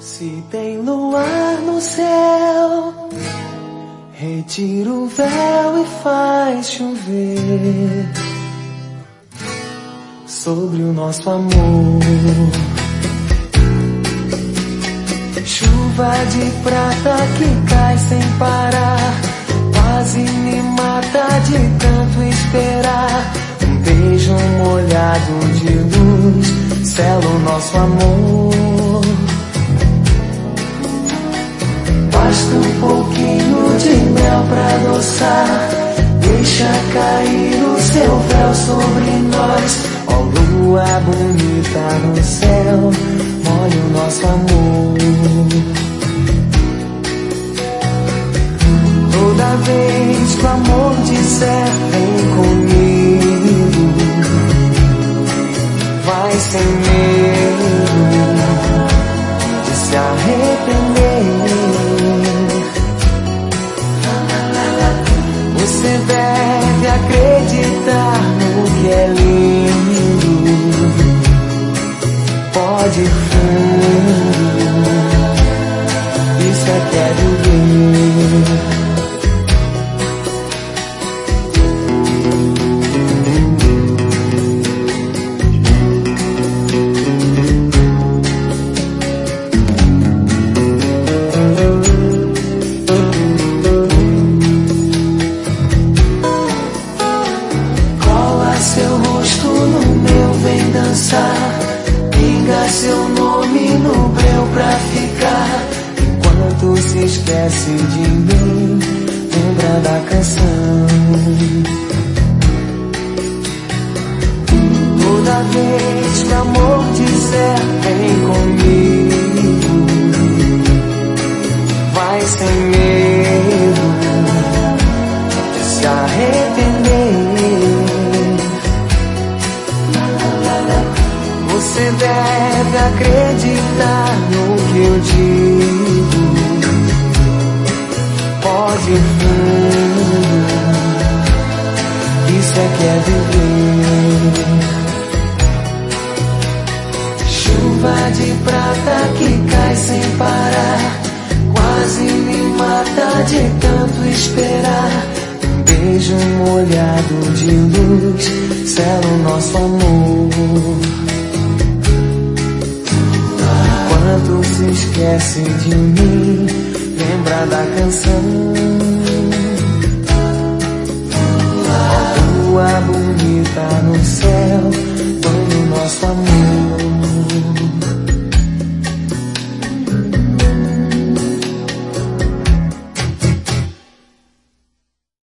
Se tem luar no céu, retira o véu e faz chover sobre o nosso amor. Chuva de prata que cai sem parar, quase me mata de tanto esperar. Um beijo molhado de luz sela o nosso amor. Basta um pouquinho de mel pra adoçar, deixa cair o seu véu sobre nós. Ó lua bonita no céu, molha o nosso amor. Toda vez que o amor disser vem comigo, vai sem medo de se arrepender. Você deve acreditar no que é lindo. Pode ir fundo, isso é que é viver. Pinga seu nome no breu pra ficar. Enquanto se esquece de mim, lembra da canção. Toda vez que amor disser vem comigo, vai sem medo de se arrepender. Você deve acreditar no que eu digo. Pode ir fundo, isso é que é viver. Chuva de prata que cai sem parar, quase me mata de tanto esperar. Um beijo molhado de luz sela o nosso amor. Quando se esquece de mim, lembra da canção. A lua bonita no céu,